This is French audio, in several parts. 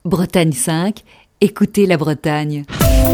Bretagne 5, écoutez la Bretagne.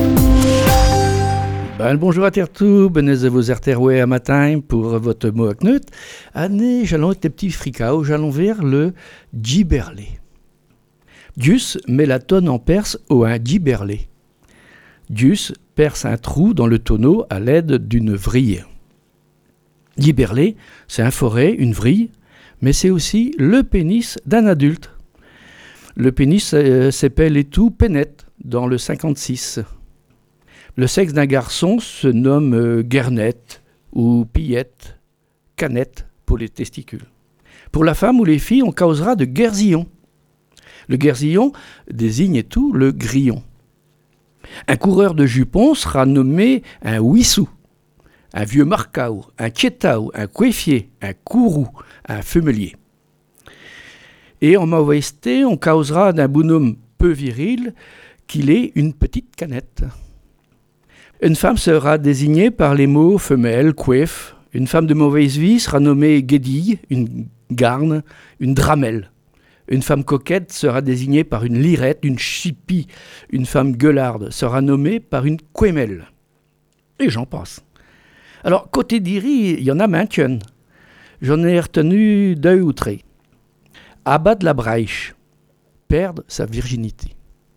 Bonjour à Tertou, benez à vos arteroués à matin pour votre mot à knut. Année, j'allons être petits fricao, j'allons vers le giberlé. Dius met la tonne en perse au un giberlé. Dius perce un trou dans le tonneau à l'aide d'une vrille. Giberlé, c'est un forêt, une vrille, mais c'est aussi le pénis d'un adulte. Le pénis s'appelle et tout pénètre dans le 56. Le sexe d'un garçon se nomme guernette ou pillette, canette pour les testicules. Pour la femme ou les filles, on causera de guerzillon. Le guerzillon désigne et tout le grillon. Un coureur de jupons sera nommé un wissou, un vieux marcao, un tchétao, un coiffier, un courroux, un femelier. Et en mauvaiseté, on causera d'un bonhomme peu viril qu'il est une petite canette. Une femme sera désignée par les mots femelle, coiffe. Une femme de mauvaise vie sera nommée guédille, une garne, une dramelle. Une femme coquette sera désignée par une lirette, une chipie. Une femme gueularde sera nommée par une quémelle. Et j'en passe. Alors, côté d'Iri, il y en a maintienne. J'en ai retenu deux ou trois. Abattre la brèche, perdre sa virginité.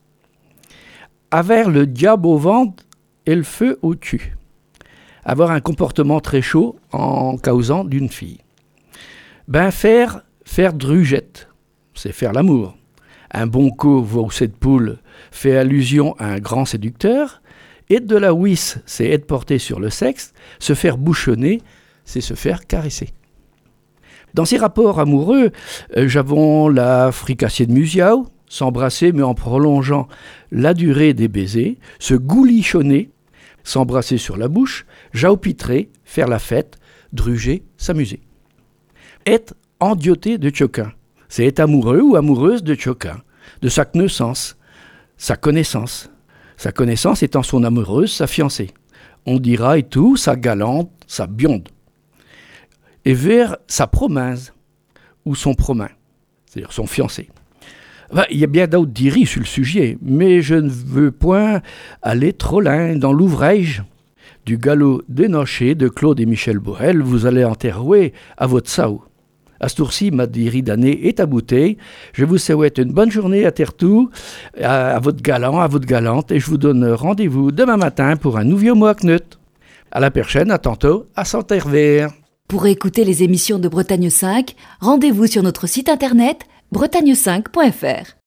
Avoir le diable au ventre et le feu au cul. Avoir un comportement très chaud en causant d'une fille. Faire drugette, c'est faire l'amour. Un bon coup ou cette poule fait allusion à un grand séducteur. Et de la ouisse, c'est être porté sur le sexe. Se faire bouchonner, c'est se faire caresser. Dans ces rapports amoureux, j'avons la fricassée de musiao, s'embrasser mais en prolongeant la durée des baisers, se goulichonner, s'embrasser sur la bouche, jaupitrer, faire la fête, druger, s'amuser. Être endioté de tchoquin, c'est être amoureux ou amoureuse de tchoquin, de sa connaissance, sa connaissance étant son amoureuse, sa fiancée. On dira et tout, sa galante, sa bionde. Et vers sa prominze, ou son promain, c'est-à-dire son fiancé. Il y a bien d'autres diris sur le sujet, mais je ne veux point aller trop loin dans l'ouvrage du galop dénoché de Claude et Michel Borel. Vous allez enterrer à votre sao. À ce tour-ci, ma dirie d'année est à bouteille. Je vous souhaite une bonne journée à Tertou, à votre galant, à votre galante, et je vous donne rendez-vous demain matin pour un nouveau mot à knut. À la prochaine, à tantôt, à Saint-Hervé. Pour écouter les émissions de Bretagne 5, rendez-vous sur notre site internet bretagne5.fr.